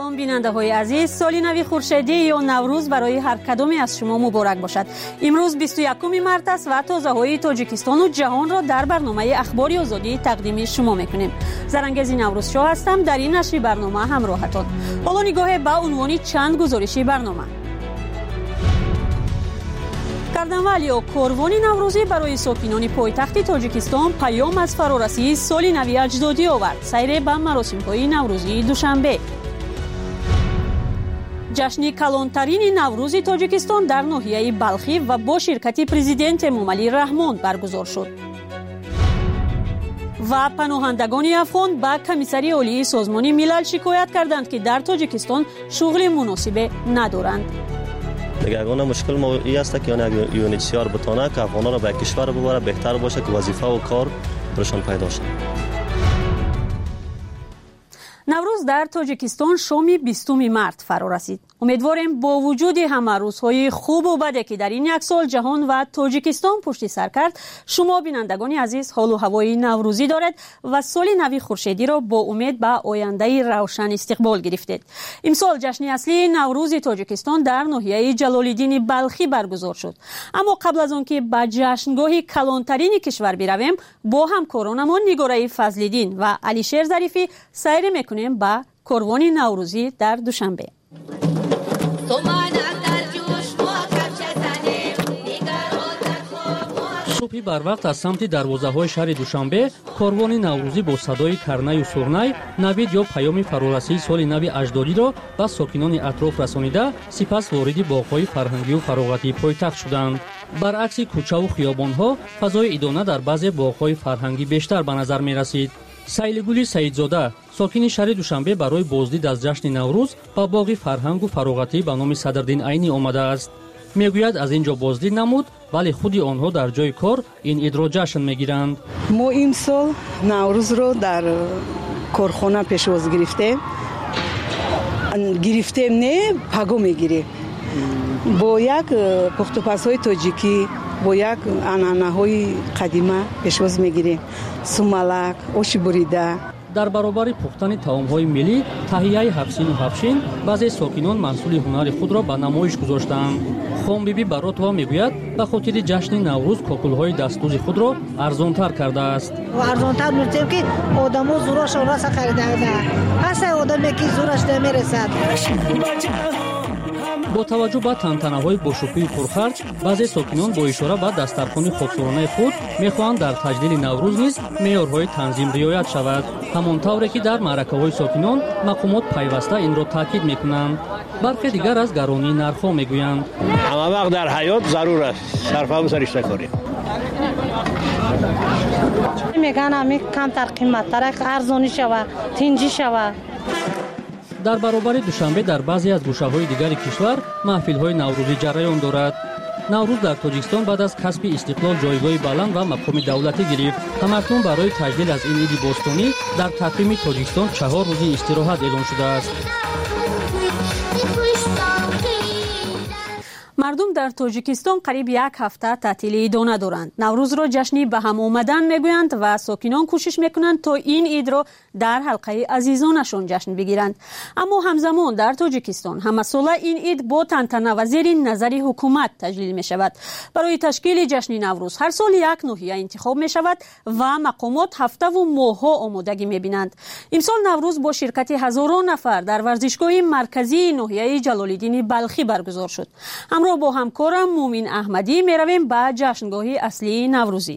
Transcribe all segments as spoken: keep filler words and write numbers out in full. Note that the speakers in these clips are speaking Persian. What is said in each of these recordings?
سلام بیننده های عزیز، سال نو خورشیدی یا نوروز برای هر کدومی از شما مبارک باشد. امروز بیست و یکم مارس است و تازه های تاجیکستان و جهان را در برنامه اخباری آزادی تقدیم شما میکنیم. زرنگزی نوروز شاه هستم، در این نشر برنامه همراهتان. حالا نگاه به عنوان چند گزارشی برنامه. کاروان یا کاروان نوروزی برای ساکنان پایتخت تاجیکستان پیام از فرارسی سال نو اجدادی آورد. سیر به مراسم‌های نوروزی دوشنبه. جشن کلانترین نوروز تاجیکستان در ناحیه بلخی و با شرکت پرزیدنت امامعلی رحمان برگزار شد. و پناهندگان افغان به کمیسری عالی سازمان ملل شکایت کردند که در تاجیکستان شغل مناسب ندارند. نگهبان مشکل ما این است که اون یونیسیار بتونه که افغانان را به کشور ببره، بهتر باشه که وظیفه و کار برشان پیدا شه. نوروز در تاجیکستان شام بیستم مارس فرا رسید. امیدواریم با وجود همه روزهای خوب و بده که در این یک سال جهان و تاجیکستان پشت سر کرد، شما بینندگان عزیز حال و هوای نوروزی دارد و سال نو خورشیدی را با امید به آینده روشن استقبال گرفتید. امسال جشن اصلی نوروز تاجیکستان در ناحیه جلال‌الدین بلخی برگزار شد. اما قبل از آن که به جشنگاه کلانترین کشور برویم، با همکارانمان نگاره فضل‌الدین و علیشیر ظریفی سیر میکنیم به کاروان نوروزی در دوشنبه. صبحی بر وقت از سمت دروازه‌های شهر دوشنبه کاروان نوروزی با صدای کرنه و سرنای نوید یا پیام فرارسی سال نو اجدادی را به ساکنان اطراف رسانیده، سپس وارد باغ‌های فرهنگی و فراغتی پایتخت شدند. برعکس کوچه و خیابان‌ها، فضای ادانه در بعضی باغ‌های فرهنگی بیشتر به نظر می‌رسید. سیلگلی سیدزاده ساکن شهر دوشنبه برای بازدید از جشن نوروز با باغ فرهنگ و فراغتی به نام صدرالدین عینی آمده است. میگوید از اینجا بازدید نمود، ولی خودی آنها در جای کار این عید را جشن میگیرند. ما این سال نوروز رو در کارخانه پیشواز گرفته گرفتیم نه پگو میگیریم با یک پخت و پزهای تاجیکی، با یک عنعنه های قدیمه پیشواز میگیریم. سومالک، آش بریده. در برابر پختن طعام‌های ملی تهیه هفسین و هفشین، بعضی ساکنان محصول هنر خود را به نمایش گذاشتند. خان بیبی براتوا میگوید به خاطر جشن نوروز کاکل‌های دستدوز خود را ارزان‌تر کرده است. ارزان‌تر می‌گویم که آدم‌ها زورش را خریده. پس آدمی که زورش نمی‌رسد. با توجه به تنتنه‌های باشکوه پرخرج، بعضی ساکنان با اشاره به دسترخوان خودسرانه خود می‌خواهند در تجلیل نوروز نیز معیارهای تنظیم رعایت شود، همانطوری که در معرکه‌های ساکنان مقامات پیوسته این را تاکید می‌کنند. برخی دیگر از گرانی نرخ‌ها می‌گویند همه وقت در حیات ضرور است صرفه و سرشته کاری. میگن همین کمتر قیمت‌تر ارزانی شود، تنجی شود. در برابر دوشنبه در بعضی از گوشه‌های دیگر کشور محفل‌های نوروزی جریان دارد. نوروز در تاجیکستان بعد از کسب استقلال جایگاه بلند و مقام دولتی گرفت. همکنون برای تجلیل از این عید باستانی در تقویم تاجیکستان چهار روزی استراحت اعلام شده است. مردم در تاجیکستان قریب یک هفته تعطیلی ادانه دارند. نوروز را جشنی به هم آمدن میگویند و ساکنان کوشش میکنند تا این عید را در حلقه عزیزانشان جشن بگیرند. اما همزمان در تاجیکستان همه ساله این عید با تنتنه و زیر نظر حکومت تجلیل می شود. برای تشکیل جشن نوروز هر سال یک ناحیه انتخاب می شود و مقامات هفته و ماه‌ها آمادگی می بینند. امسال نوروز با شرکت هزاران نفر در ورزشگاه مرکزی ناحیه جلال‌الدین بلخی برگزار شد. همراه با همکارم مومین احمدی می رویم به جشنگاه اصلی نوروزی.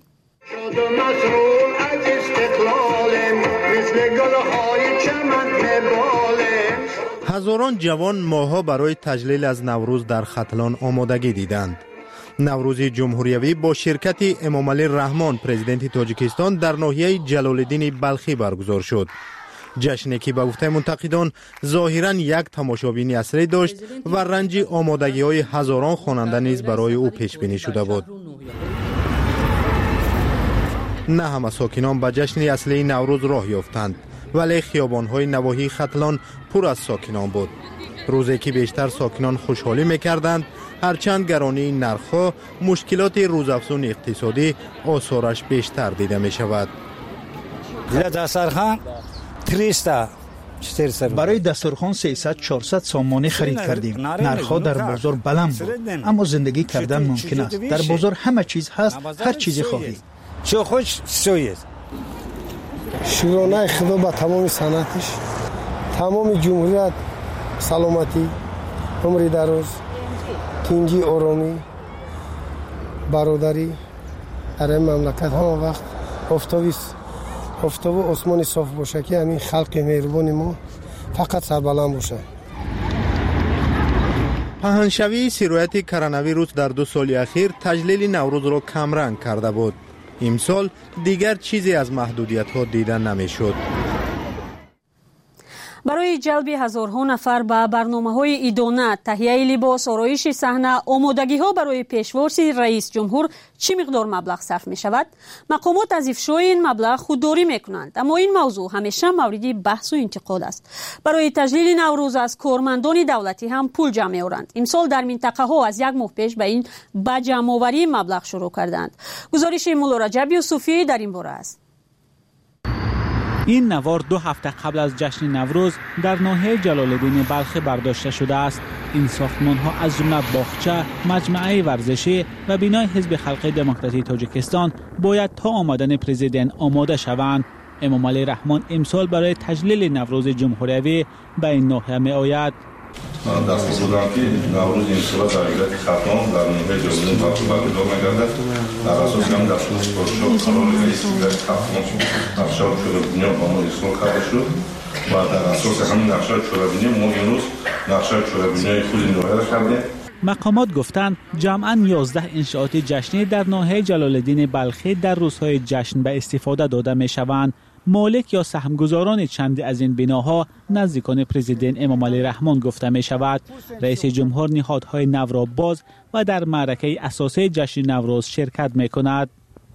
هزاران جوان ماها برای تجلیل از نوروز در ختلان آمادگی دیدند. نوروز جمهوریوی با شرکت امامعلی رحمان پرزیدنت تاجیکستان در ناحیه جلال‌الدین بلخی برگزار شد. جشنی که به گفته منتقدان ظاهراً یک تماشابینی اصلی داشت و رنج آمادگی های هزاران خواننده نیز برای او پیش بینی شده بود. نه همه ساکنان به جشن اصلی نوروز راه یافتند، ولی خیابان‌های نواحی ختلان پر از ساکنان بود. روزی که بیشتر ساکنان خوشحالی می‌کردند، هرچند گرانی نرخ‌ها، مشکلات روزافزون اقتصادی آثارش بیشتر دیده می‌شود. دسترخوان تریستا برای دسترخوان سیصد چهارصد سامانه خرید کردیم. نرخ‌ها در بازار بلند بود، اما زندگی کردن ممکن است. در بازار همه چیز هست، هر چیزی خواهی. چه خوش سوید. شورانه خدا با تمام صنعتش، تمام جمهوریت سلامتی، عمر دراز، تنجی آرامی، برادری در این مملکت همه وقت آفتابی آفتاب و آسمان صاف باشه که همین خلق مهربان ما فقط سربلند باشه. پهنشوی سیرویت کرونا ویروس در دو سال اخیر تجلیل نوروز را کمرنگ کرده بود. امسال دیگر چیزی از محدودیت ها دیده نمیشد. برای جلب هزارها نفر به برنامه‌های ایدانه، تهیه لباس، آرایش صحنه، آمادگی‌ها برای پیشواز رئیس جمهور چه مقدار مبلغ صرف می‌شود؟ مقامات از افشای این مبلغ خودداری می‌کنند، اما این موضوع همیشه مورد بحث و انتقاد است. برای تجلیل نوروز از کارمندان دولتی هم پول جمع می‌آورند. امسال در منطقه‌ها از یک ماه پیش به این به جمع‌آوری مبلغ شروع کردند. گزارش مولا رجب یوسفی در این باره است. این نوار دو هفته قبل از جشن نوروز در ناحیه جلال‌الدین بلخ برداشته شده است. این ساختمان‌ها از جمله باغچه، مجمع ورزشی و بینای حزب خلق دموکراسی تاجیکستان باید تا آمدن پرزیدنت آماده شوند. امامعلی رحمان امسال برای تجلیل نوروز جمهوریوی به این ناحیه می‌آید. من دست بودم که نوروز امسال در ایالت ختام در ناحیه جلال‌الدین بلخ برگزار می‌گردد. در اساس هم دست پرشو قرار رئیس ایالت ختام نقشه شده بنیان آماده اصلاح کرده شد و در اساس همین نقشه شده بنیان ما امروز نقشه شده بنیان خود ناحیه را کردیم. مقامات گفتند جمعاً یازده انشاءات جشنی در ناحیه جلال‌الدین بلخی در روزهای جشن به استفاده داده می‌شوند. مالک یا سهمگزاران چندی از این بناها نزدیکان پرزیدنت امامعلی رحمان گفته می شود. رئیس جمهور نهادهای نو را باز و در معرکه اساسی جشن نوروز شرکت می کند.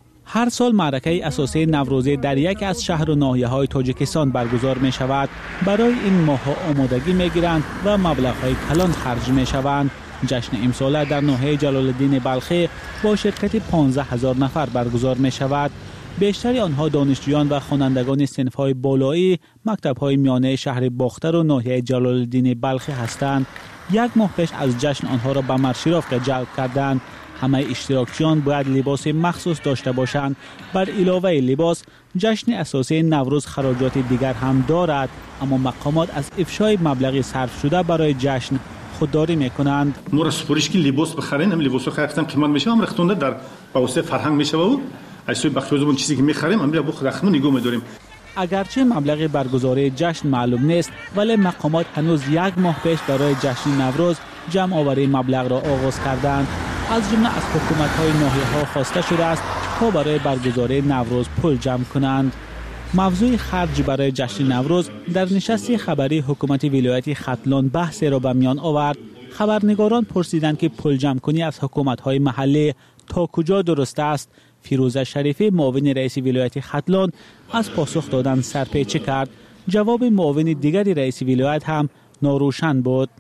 هر سال معرکه اساسی نوروزی در یک از شهر و ناحیه های تاجیکستان برگزار می شود. برای این ماه‌ها آمادگی می گیرند و مبلغ‌های کلان خرج می شوند. جشن امسال در ناحیه جلال‌الدین بلخی با شرکت پانزده هزار نفر برگزار می شود. بیشتر آنها دانشجویان و خوانندگان صنف‌های بالایی مکتب‌های میانه شهر باختر و ناحیه جلال‌الدین بلخی هستند. یک ماه پیش از جشن آنها را به مرشیرافته جلب کردند. همه اشتراکچیان باید لباس مخصوص داشته باشند. بر علاوه لباس، جشن اساسی نوروز خراجات دیگر هم دارد، اما مقامات از افشای مبلغ صرف شده برای جشن خودداری میکنند. ما را سپارش که لباس بخرین، هم لباسو خریدم قیمت میشه، هم رختونده در بواسطه فرهنگ میشه و ایسوی بخشوزمون چیزی که میخریم هم با رختمون نگاه میداریم. اگرچه مبلغ برگزاری جشن معلوم نیست، ولی مقامات هنوز یک ماه پیش برای جشن نوروز جمع آوری مبلغ را آغاز کردند. از جمله از حکومت‌های ناحیه‌ها خواسته شده است تا برای برگزاری نوروز پول جمع کنند. موضوع خرج برای جشن نوروز در نشست خبری حکومت ولایت ختلان بحث را به میان آورد. خبرنگاران پرسیدند که پول جمع کنی از حکومت‌های محلی تا کجا درست است. فیروزه شریفی معاون رئیس ولایت ختلان از پاسخ دادن سرپیچی کرد. جواب معاون دیگری رئیس ولایت هم ناروشن بود.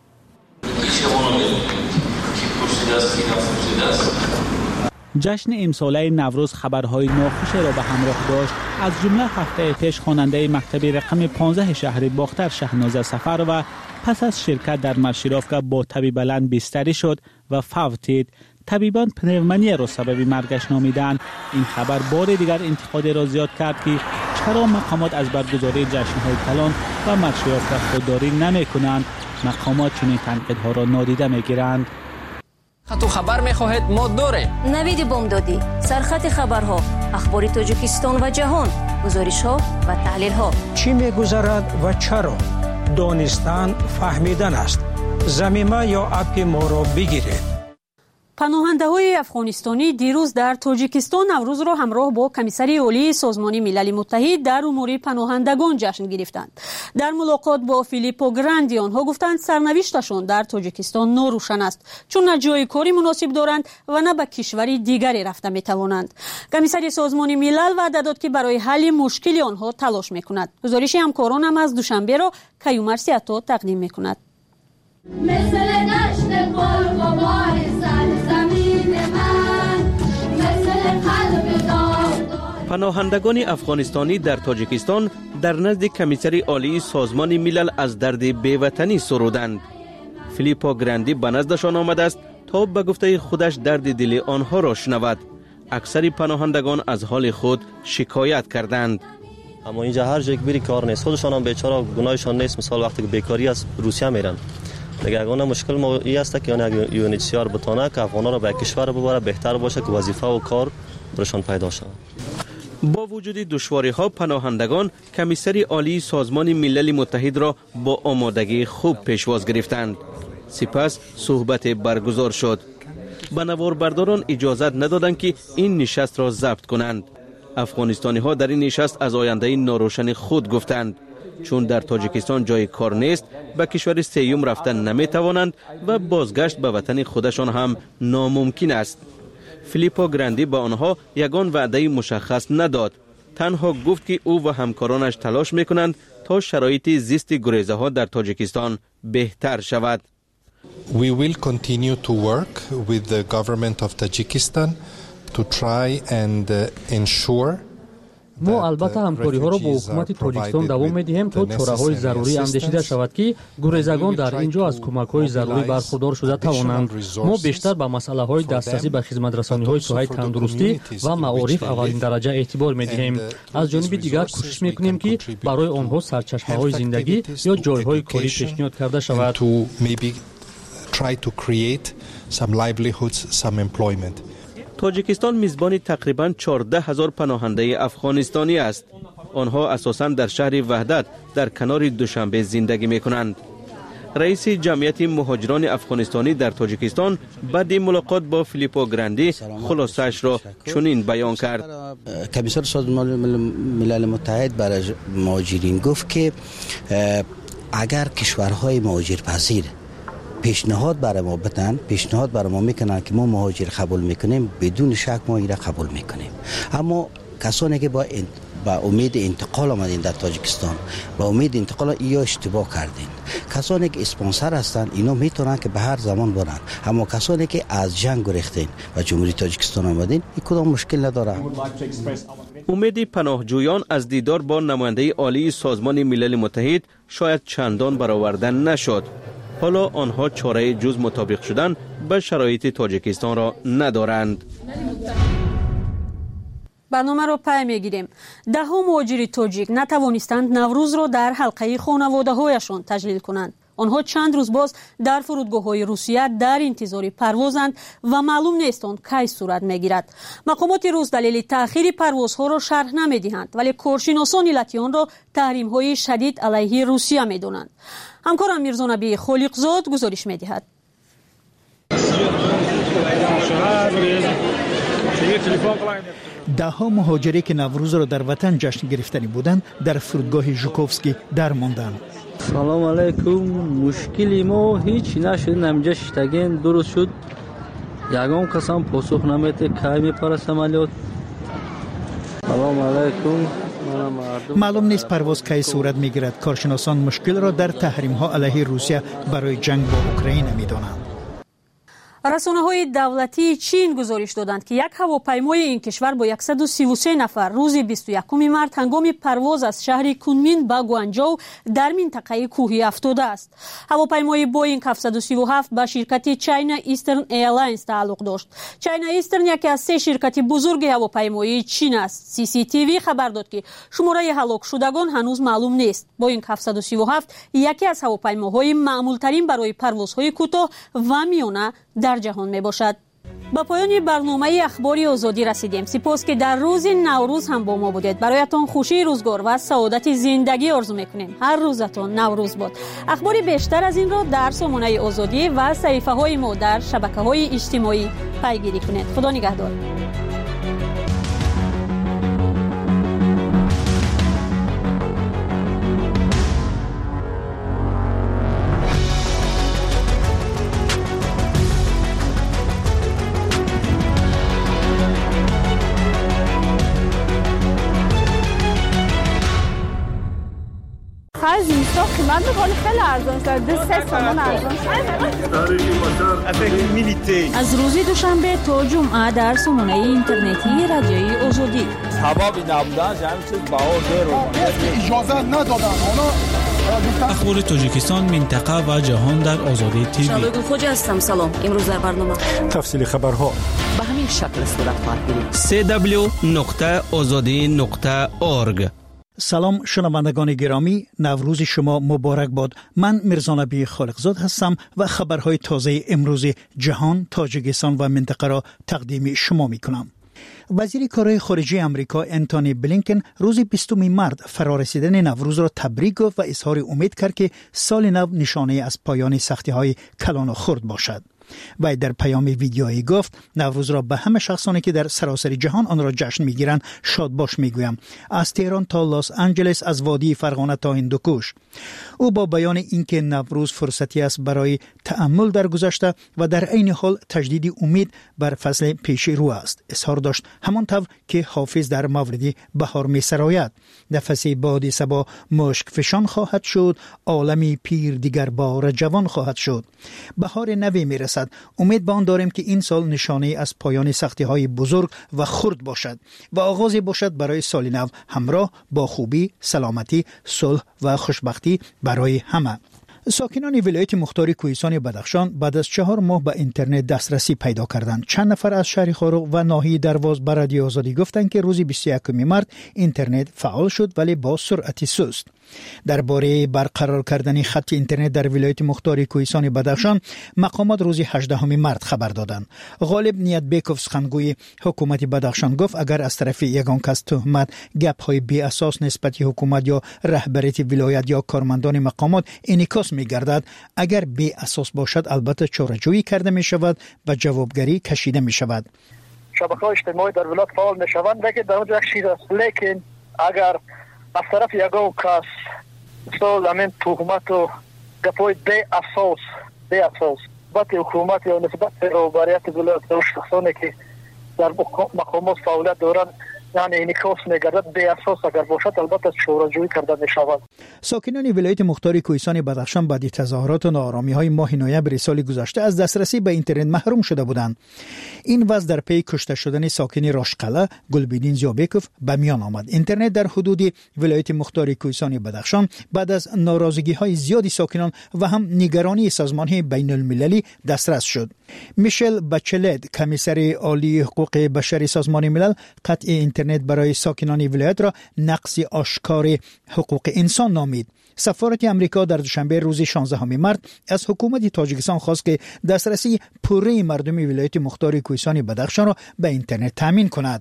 جشن امساله نوروز خبرهای ناخوش را به همراه داشت. از جمله هفته پیش خواننده مکتب رقم پانزده شهر باختر شهناز سفر و پس از شرکت در مرشیرافته با تبی بلند بستری شد و فوتید. طبیبان پنومونی را سبب مرگش نامیدند. این خبر بار دیگر انتقاد را زیاد کرد که چرا مقامات از برگزاری جشن‌های کلان و مرشیرافته خودداری نمی‌کنند. مقامات چنین تنقیدها را نادیده می‌گیرند. تو خبر می‌خواهید ما دوره نوید بامدادی، سرخط خبرها، اخبار تاجیکستان و جهان، گزارش‌ها و تحلیل‌ها. چی می‌گذرد و چرا؟ دانستن فهمیدن است. زمینه یا اپ ما را بگیرید. پناهنده‌های افغانستانی دیروز در تاجیکستان نوروز را همراه با کمیسر عالی سازمان ملل متحد در امور پناهندگان جشن گرفتند. در ملاقات با فیلیپو گراندی آنها گفتند سرنوشتشان در تاجیکستان ناروشن است، چون نه جای کاری مناسب دارند و نه به کشوری دیگری رفته می‌توانند. کمیسر سازمان ملل وعده داد که برای حل مشکل آنها تلاش می‌کند. گزارش همکارانم از دوشنبه را کیومر سیاتا تقدیم می‌کند. مثل دشت قلب و بار سرزمین من، مثل قلب داغدار پناهندگان افغانستانی در تاجیکستان در نزد کمیسر عالی سازمان ملل از درد بیوطنی سرودند. فیلیپو گراندی به نزدشان آمده است تا به گفته خودش درد دل آنها را شنود. اکثر پناهندگان از حال خود شکایت کردند. اما اینجا هر جایی که بری کار نیست، خودشان هم بیچاره گناهشان نیست. مثال وقتی که بیکاری از روسیه میرن دیگه اگه مشکل ما این است که یعنی یو ان اچ سی آر بتونه که افغانا را به کشور ببره بهتر باشه که وظیفه و کار برشان پیدا شود. با وجود دشواری ها پناهندگان کمیسر عالی سازمان ملل متحد را با آمادگی خوب پیشواز گرفتند. سپس صحبت برگزار شد. به نواربرداران اجازت ندادند که این نشست را ضبط کنند. افغانستانی ها در این نشست از آینده ناروشن خود گفتند. چون در تاجیکستان جای کار نیست، به کشور سیوم رفتن نمی توانند و بازگشت به وطن خودشان هم ناممکن است. فیلیپو گراندی با آنها یگان وعده مشخص نداد. تنها گفت که او و همکارانش تلاش میکنند تا شرایط زیست گریزه ها در تاجیکستان بهتر شود. We will continue to work with the government of Tajikistan to try and ensure ما البته همکاری ها را با حکومت تاجیکستان دوام می‌دهیم تا چاره‌های ضروری اندیشیده شود که گریزگان در اینجا از کمک‌های ضروری برخوردار شده توانند. ما بیشتر به مسائل دسترسی به خدمت‌رسانی‌های ساحه تندرستی و معارف اولین درجه اعتبار می‌دهیم. از جانب دیگر کوشش می‌کنیم که برای آنها سرچشمه‌های زندگی یا جای‌های کاری پیشنهاد کرده شود. تاجیکستان میزبان تقریباً چهارده هزار پناهنده افغانستانی است. آنها اساساً در شهر وحدت در کنار دوشنبه زندگی میکنند. رئیس جمعیت مهاجران افغانستانی در تاجیکستان بعد ملاقات با فیلیپو گراندی خلاصه‌اش را چنین بیان کرد. کمیسر سازمان ملل متحد برای مهاجرین گفت که اگر کشورهای مهاجرپذیر پیشنهاد برای ما بدن، پیشنهاد برای ما میکنن که ما مهاجر قبول میکنیم، بدون شک ما این را قبول میکنیم. اما کسانی که با با امید انتقال آمدین در تاجیکستان، با امید انتقال یا اشتباه کردین. کسانی که اسپانسر هستند اینا میتونن که به هر زمان برن، اما کسانی که از جنگ گریختین و جمهوری تاجیکستان آمدین این کدام مشکل نداره. امید پناهجویان از دیدار با نماینده عالی سازمان ملل متحد شاید چندان برآورده نشد. حالا آنها چاره جز مطابق شدن به شرایط تاجیکستان را ندارند. برنامه را پی میگیریم. ده ها مهاجر تاجیک نتوانستند نوروز را در حلقه خانواده هایشان تجلیل کنند. آنها چند روز باز در فرودگاه های روسیه در انتظار پروازند و معلوم نیست آن کی صورت میگیرد. مقامات روس دلیل تأخیر پروازها را شرح نمیدهند، ولی کارشناسان علتی آن را تحریم های شدید علیه روسیه میدانند. همکارم میرزا نبی خالقزاد گزارش میدهد. ده ها مهاجری که نوروز را در وطن جشن گرفتنی بودند در فرودگاه ژوکوفسکی در ماندند. سلام علیکم. مشکلی ما هیچ نشد. نمیجا شتگین درست شد. یگان کسان پاسخ نمیده که میپره عملیات. سلام علیکم. معلوم نیست پرواز کی صورت میگیرد. کارشناسان مشکل را در تحریم ها علیه روسیه برای جنگ با اوکراین میدانند. رسانه‌های دولتی چین گزارش دادند که یک هواپیمای این کشور با صد و سی و سه نفر روز بیست و یکم مارس هنگام پرواز از شهر کونمین به گوانجو در منطقه کوهی افتاده است. هواپیمای بوئینگ هفتصد و سی و هفت به شرکت چاینا ایسترن ایرلاینز تعلق داشت. چاینا ایسترن یکی از سه شرکت بزرگ هواپیمایی چین است. سی سی تی وی خبر داد که شماره هلاک شدگان هنوز معلوم نیست. بوئینگ هفتصد و سی و هفت یکی از هواپیماهای معمول‌ترین برای پروازهای کوتاه و میانه در جهان می باشد. با پایان برنامه اخباری آزادی رسیدیم. سپاس که در روز نوروز هم با ما بودید. برایتان خوشی روزگار و سعادت زندگی آرزو میکنیم. هر روزتان نوروز باد. اخباری بیشتر از این را در سامانه آزادی و صفحه های ما در شبکه های اجتماعی پیگیری کنید. خدا نگهدار. از اینستا قیمت بکنه خیلی ارزان شد. دو سه سامان ارزان شد. از روز دوشنبه تا جمعه در سامانه اینترنتی رادیوی آزادی. سبب نبودنش همین چیز بها زیر اجازه ندادن اونا. اخبار تاجیکستان، منطقه و جهان در آزادی تیوی. شالوی خوجا هستم. سلام. امروز در برنامه تفصیل خبرها به همین شکل صورت خواهد گرفت. سی دبلیو نقطه آزادی نقطه اورگ. سلام شنوندگان گرامی، نوروز شما مبارک باد. من میرزا نبی خالقزاد هستم و خبرهای تازه امروز جهان، تاجیکستان و منطقه را تقدیم شما می کنم. وزیر کارهای خارجه آمریکا انتونی بلینکن روز بیستم مارس فرارسیدن نوروز را تبریک گفت و اظهار امید کرد که سال نو نشانه از پایان سختی‌های کلان و خرد باشد. و در پیام ویدیویی گفت نوروز را به همه شخصانی که در سراسر جهان آن را جشن میگیرند شاد باش میگویم، از تهران تا لس آنجلس، از وادی فرغانه تا هندوکوش. او با بیان اینکه نوروز فرصتی است برای تأمل در گذشته و در عین حال تجدید امید بر فصل پیش رو است، اظهار داشت همانطور که حافظ در مورد بهار می‌سراید: نفس باد صبا مشک فشان خواهد شد، عالمی پیر دیگر بار جوان خواهد شد. بهار نوی میرسد. امید به آن داریم که این سال نشانه از پایان سختی‌های بزرگ و خرد باشد و آغازی باشد برای سال نو همراه با خوبی، سلامتی، صلح و خوشبختی برای همه. ساکنان ولایت مختار کوهستان بدخشان بعد از چهار ماه به اینترنت دسترسی پیدا کردند. چند نفر از شهر خاروق و ناحیه درواز به رادیو آزادی گفتند که روز بیست و یکم مارس اینترنت فعال شد ولی با سرعت سست. درباره برقرار کردن خط اینترنت در ولایت مختار کوهستان بدخشان مقامات روز هجدهم مارس خبر دادند. غالب نیت بیکوف سخنگوی حکومت بدخشان گفت اگر از طرف یگان کس تهمت، گپ‌های بی اساس نسبت حکومت یا رهبریت ولایت یا کارمندان مقامات انعکاس می‌گردد، اگر بی اساس باشد البته چاره‌جویی کرده می‌شود و جوابگری کشیده می‌شود. شبکه‌های اجتماعی در ولایت فعال می‌شوند لیکن در اونجا چیز است، لیکن اگر از طرف یگان کس سال همین تهمت و گپای بی اساس بی اساس نسبت حکومت یا نسبت رهبریت ولایت و شخصانی که در مقامات فعالیت دارند یعنی انعکاس می‌گردد بی اساس اگر باشد البته چاره‌جویی کرده می‌شود. ساکنان ولایت مختار کوهستان بدخشان بعد تظاهرات و ناآرامی‌های ماه نوامبر سال گذشته از دسترسی به اینترنت محروم شده بودند. این وضع در پی کشته شدن ساکن راشقله گلبدین زیابکوف به میان آمد. اینترنت در حدود ولایت مختار کوهستان بدخشان بعد از ناراضگی‌های زیادی ساکنان و هم نگرانی سازمان‌های بین‌المللی دسترس شد. میشل بچلت، کمیسر عالی حقوق بشری سازمان ملل، قطع اینترنت برای ساکنان ولایت را نقض آشکار حقوق انسان نامید. سفارت امریکا در دوشنبه روز شانزدهم مارس از حکومت تاجیکستان خواست که دسترسی پوره مردم ولایت مختار کوهستان بدخشان را به اینترنت تامین کند.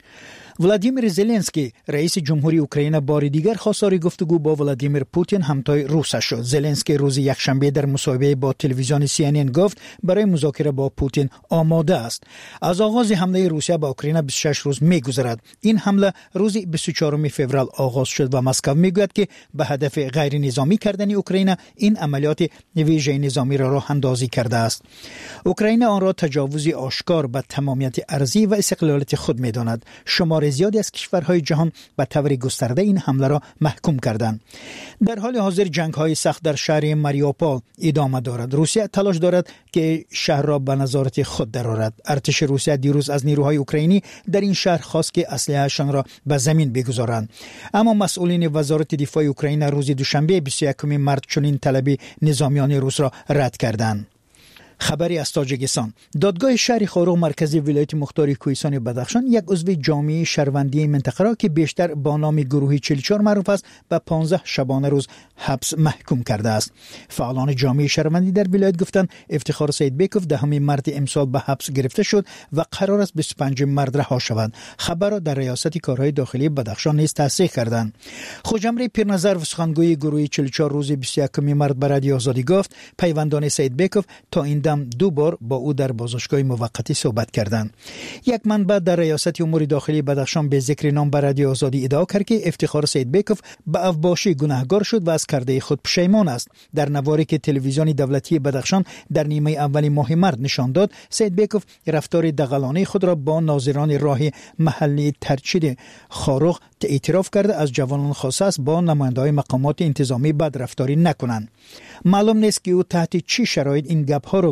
ولادیمیر زلنسکی رئیس جمهوری اوکراین بار دیگر خواستار گفتگو با ولادیمیر پوتین همتای روسیه شد. زلنسکی روز یکشنبه در مصاحبه با تلویزیون سی ان ان گفت برای مذاکره با پوتین آماده است. از آغاز حمله روسیه به اوکراین بیست و شش روز می‌گذرد. این حمله روز بیست و چهارم فوریه آغاز شد و مسکو میگوید که به هدف غیر نظامی کردن اوکراین این عملیات ویژه نظامی را راه اندازی کرده است. اوکراین آن را تجاوزی آشکار به تمامیت ارضی و استقلالیت خود می‌داند. شمار زیادی از کشورهای جهان به طور گسترده این حمله را محکوم کردند. در حال حاضر جنگ‌های سخت در شهر ماریوپول ادامه دارد. روسیه تلاش دارد که شهر را به نظارت خود درآورد. ارتش روسیه دیروز از نیروهای اوکراینی در این شهر خواست که اسلحه‌شان را به زمین بگذارند، اما مسئولین وزارت دفاع اوکراین روز دوشنبه بیست و یکم مارس چنین طلب نظامیان روس را رد کردند. خبری از تاجیکستان. دادگاه شهر خاروق مرکزی ولایت مختار کوهستان بدخشان یک عضو جامعه شهروندی منطقه را که بیشتر با نام گروه چهل و چهار معروف است به پانزده شبانه روز حبس محکوم کرده است. فعالان جامعه شهروندی در ولایت گفتند افتخار سید بیکوف دهم مارس امسال به حبس گرفته شد و قرار است بیست و پنجم مارس رها شود. خبر را در ریاست کارهای داخلی بدخشان نیز تصحیح کردند. خوجمری پیرنظر و سخنگوی گروه چهل و چهار روز بیست و یکم مارس به رادیو آزادی گفت پیوندان سید بیکوف تا این دو بار با او در بازداشتگاه موقتی صحبت کردند. یک منبع در ریاست امور داخلی بدخشان به ذکر نام به رادیو آزادی ادعا کرد که افتخار سید بیکوف به افباشی گناهکار شد و از کرده خود پشیمان است. در نواری که تلویزیون دولتی بدخشان در نیمه اول ماه مارس نشان داد، سید بیکوف رفتار دغلانه خود را با ناظران راه محلی ترچید خاروق اعتراف کرده از جوانان خواسته است با نماینده‌های مقامات انتظامی بد رفتاری نکنند. معلوم نیست که او تحت چه شرایط این گپ‌ها را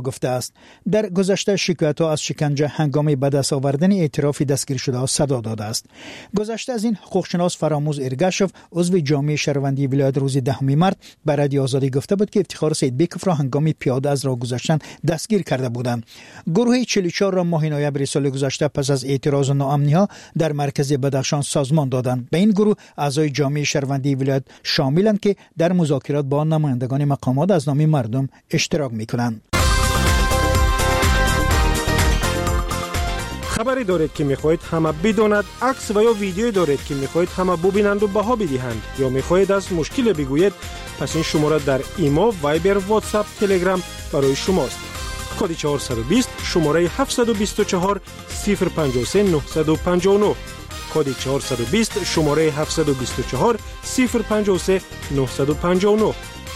گفته است. در گذشته شکایت‌ها از شکنجه هنگام به دست آوردن اعتراف دستگیر شده صدا داده است. گذشته از این حقوقشناس فراموز ارگشوف عضو جامعه شهروندی ولایت روز دهم مارس به رادیو آزادی گفته بود که افتخار سید بیکوف را هنگام پیاده از راه گذشتن دستگیر کرده بودند. گروه چهل و چهار را ماه نوامبر سال گذشته پس از اعتراض و ناامنی‌ها در مرکز بدخشان سازمان دادند. به این گروه اعضای جامعه شهروندی ولایت شاملند که در مذاکرات با نمایندگان مقامات از نام مردم اشتراک می‌کنند. خبری دارید که می‌خواهید همه بداند، عکس و یا ویدیویی دارید که می‌خواهید همه ببینند و بها بدهند یا می‌خواهید از مشکل بگویید، پس این شماره در ایما، وایبر، واتساپ، تلگرام برای شماست. کد چهارصد و بیست شماره هفتصد و بیست و چهار صفر پنجاه و سه نهصد و پنجاه و نه. کد چهارصد و بیست شماره هفتصد و بیست و چهار صفر پنجاه و سه نهصد و پنجاه و نه.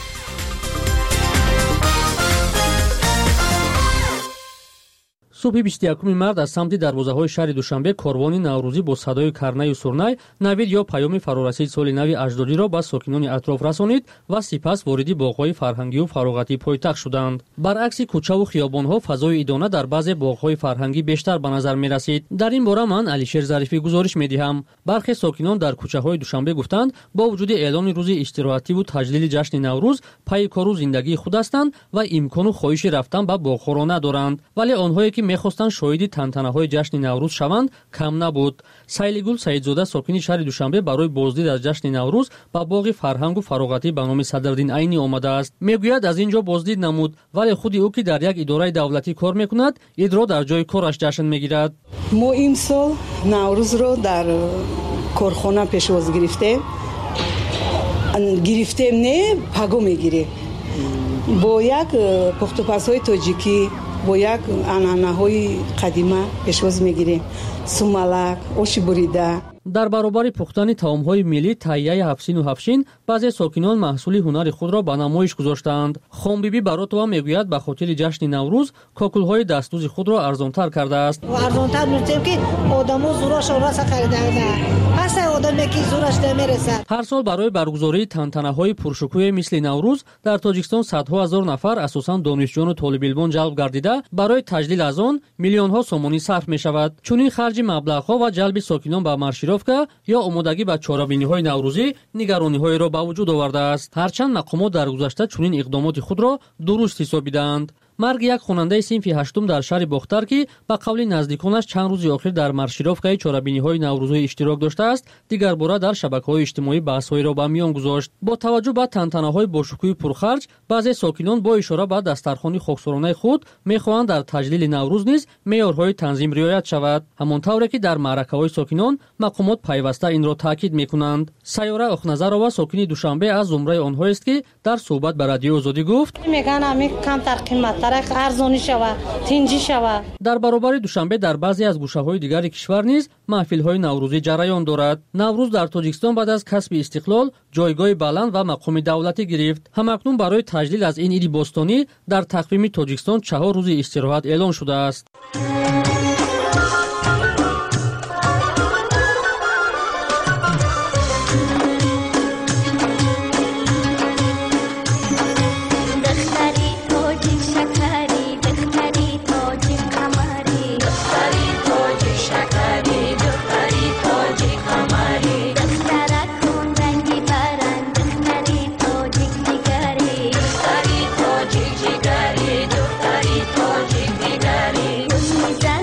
صبح بیست و یکم март از سمت دروازه‌های شهر دوشنبه کاروانی نوروزی با صدای کرنه و سرنای نوید یا پیام فرارسید سال نو اجدادی را به ساکنان اطراف رسانید و سپس واردی باغ‌های فرهنگی و فراغتی پایتخت شدند. برعکس کوچه و خیابان‌ها فضای ادانه در بعضی باغ‌های فرهنگی بیشتر به نظر می‌رسید. در این باره من علیشیر ظریفی گزارش می‌دهم. برخی ساکنان در کوچه‌های دوشنبه گفتند با وجود اعلان روز استراحتی و تجلیل جشن نوروز پای کار و زندگی خود هستند و امکان و خواهش رفتن به باغ‌ها را ندارند، ولی آنهایی که می‌خواستند شاهد تنتنه‌های جشن نوروز شوند کم نبود. سیلیگل سعیدزاده ساکن شهر دوشنبه برای بازدید از جشن نوروز به باغ فرهنگ و فراغتی به نام صدرالدین عینی آمده است. میگوید از اینجا بازدید نمود، ولی خود او که در یک اداره دولتی کار میکند عید را در جای کارش جشن میگیرد. ما امسال نوروز را در کارخانه پیشواز گرفته گرفتیم نه پگو میگیره با یک پختوپزهای تاجیکی با یک عنعنه‌های قدیمی پیشواز میگیریم. سومالک، آش بریده. در برابر پختن طعام‌های ملی تهیه هفسین و هفشین بعضی ساکنان محصول هنر خود را به نمایش گذاشتند. خانبیبی براتوا میگوید به خاطر جشن نوروز کاکل‌های دستدوز خود را ارزان‌تر کرده است. ارزان‌تر می‌گویم که آدم‌ها زورش را خریدند. پس آدمی که زورش نمی‌رسد. هر سال برای برگزاری تنتنه‌های پرشکوه مثل نوروز در تاجیکستان صدها هزار نفر اساساً دانشجویان و طالب علمان جلب گردیده برای تجلیل از آن میلیون‌ها سومانی صرف می‌شود. چون این خرج مبلغ‌ها و جلب ساکنان به مارشیروفکا یا آمادگی به چاره‌بینی‌های نوروزی نگرانی‌های را به وجود آورده است. هرچند مقامات در گذشته چنین اقدامات خود را درست حسابیدند. مرگ یک خواننده صنف هشتم در شهر باختر که به قول نزدیکانش چند روز آخر در مارشیروفکای چاره‌بینی‌های نوروزی اشتراک داشته است، دیگر باره در شبکه‌های اجتماعی بحث‌هایی را به میان گذاشت. با توجه به تنتنه‌های باشکوه پرخرج، بعضی ساکنان با اشاره به دسترخوان خاکسارانه خود می‌خواهند در تجلیل نوروز نیز معیارهای تنظیم رعایت شود، همانطور که در معرکه‌های ساکنان مقامات پیوسته این را تاکید می‌کنند. سیاره اخنظرова ساکن دوشنبه از زمره آنهاست که در صحبت با رادیو آزادی گفت: میگن همین کم تر قیمت ارزانی شود، تنجی شود. در برابر دوشنبه در بعضی از گوشه‌های دیگر کشور نیز محفل‌های نوروزی جریان دارد. نوروز در تاجیکستان بعد از کسب استقلال جایگاه بلند و مقام دولتی گرفت. همکنون برای تجلیل از این عید باستانی در تقویم تاجیکستان چهار روز استراحت اعلان شده است. Zan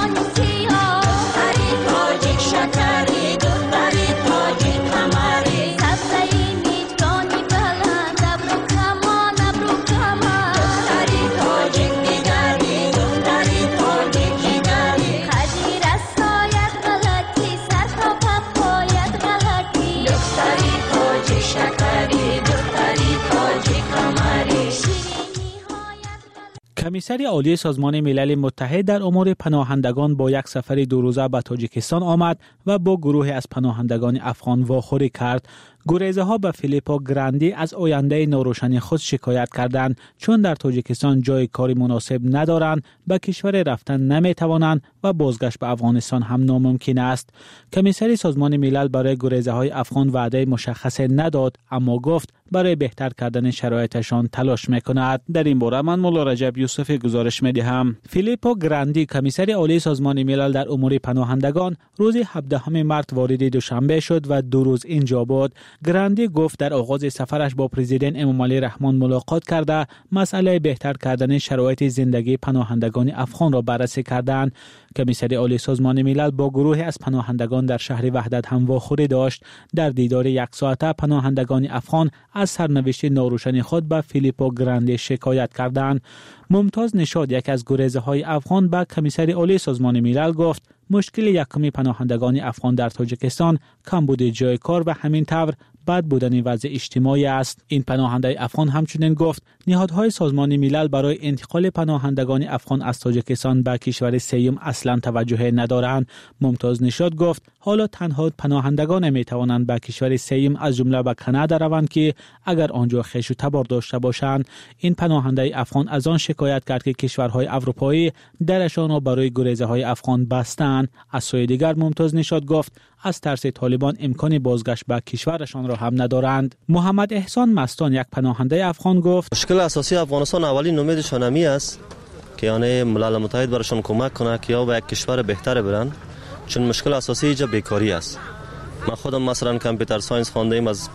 کمیسر عالی سازمان ملل متحد در امور پناهندگان با یک سفر دو روزه به تاجیکستان آمد و با گروهی از پناهندگان افغان واخوری کرد. گریزه ها به فیلیپو گراندی از آینده ناروشن خود شکایت کردند، چون در تاجیکستان جای کاری مناسب ندارند، به کشور رفتن نمی توانند و بازگشت به افغانستان هم ناممکن است. کمیسر سازمان ملل برای گریزه های افغان وعده مشخص نداد، اما گفت برای بهتر کردن شرایطشان تلاش میکند. در این باره من مولا رجب یوسف گزارش میدهم. فیلیپو گراندی کمیسر عالی سازمان ملل در امور پناهندگان روز هفدهم مارس وارد دوشنبه شد و دو روز اینجا بود. گراندی گفت در آغاز سفرش با پرزیدنت امامعلی رحمان ملاقات کرده مسئله بهتر کردن شرایط زندگی پناهندگان افغان را بررسی کردند. کمیسر عالی سازمان ملل با گروهی از پناهندگان در شهر وحدت هم واخوری داشت. در دیدار یک ساعته پناهندگان افغان از سرنوشت ناروشن خود به فیلیپو گراندی شکایت کردند. ممتاز نشاد، یک از گریزه های افغان، به کمیسر عالی سازمان ملل گفت مشکل یکمی پناهندگان افغان در تاجیکستان کمبود جای کار و همین طور بد بودن وضع اجتماعی است. این پناهنده افغان همچنین گفت نهادهای سازمان ملل برای انتقال پناهندگان افغان از تاجیکستان به کشور سوم اصلا توجه ندارند. ممتاز نشاد گفت حالا تنها پناهندگان می توانند به کشور سوم از جمله به کانادا روند که اگر آنجا خویش و تبار داشته باشند. این پناهنده افغان از آن شکایت کرد که کشورهای اروپایی درشان را برای گریزه های افغان بستند. از سوی دیگر ممتاز نشاد گفت از ترس طالبان امکان بازگشت به کشورشان را هم ندارند. محمد احسان مستان، یک پناهنده افغان، گفت مشکل اساسی افغانستان اولین امیدشان همی است که یعنی ملل متحد برشان کمک کنه که یا به یک کشور بهتر برن، چون مشکل اساسی اینجا بیکاری است. من خودم مثلا کامپیوتر ساینس خوانده ایم، از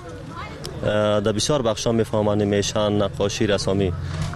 در بسیار بخشا میفهمم، انیمیشن، نقاشی، رسامی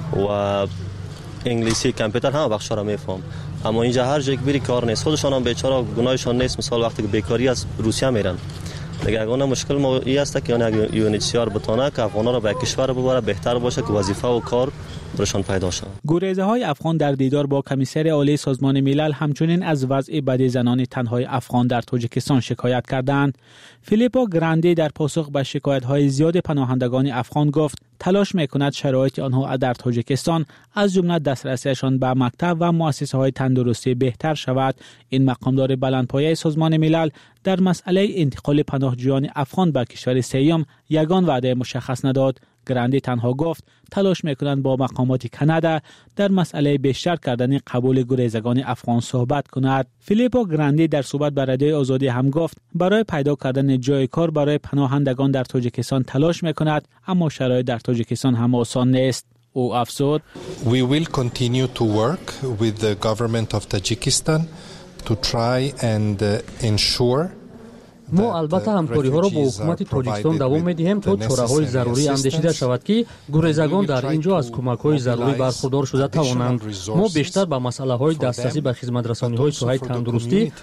و انگلیسی، کامپیوتر همه بخشا را میفهم، اما اینجا هر جایی بری کار نیست. خودشان هم بیچاره گناهشان نیست، مثال وقتی که بیکاری از روسیه میرن دیگه. اگه مشکل ما این است که یعنی یو ان اچ سی آر بتونه که افغانا را به کشور ببره، بهتر باشه که وظیفه و کار برشان پیدا شود. گریزه های افغان در دیدار با کمیسر عالی سازمان ملل همچنین از وضع بد زنان تنهای افغان در تاجیکستان شکایت کردند. فیلیپو گراندی در پاسخ به شکایت های زیاد پناهندگان افغان گفت تلاش میکند شرایط آنها در تاجیکستان از جمله دسترسیشان به مکتب و مؤسسه های تندرستی بهتر شود. این مقامدار بلندپایه سازمان ملل در مسئله انتقال پناهجویان افغان به کشور سوم یگان وعده مشخص نداد. گراندی تنها گفت تلاش میکنند با مقامات کانادا در مسئله بیشتر کردن قبول گریزگان افغان صحبت کند. فیلیپو گراندی در صحبت با رادیو آزادی هم گفت برای پیدا کردن جای کار برای پناهندگان در تاجیکستان تلاش میکند، اما شرایط در تاجیکستان هم آسان نیست. او افزود We will continue to work with the government of Tajikistan to try and ensure ما البته همکاری ها را با حکومت تاجیکستان دوام می‌دهیم تا چاره‌های ضروری اندیشیده شود که گریزگان در اینجا از کمک‌های ضروری برخوردار شده توانند. ما بیشتر به مسئله‌های دسترسی به خدمت‌رسانی‌های ساحه تندرستی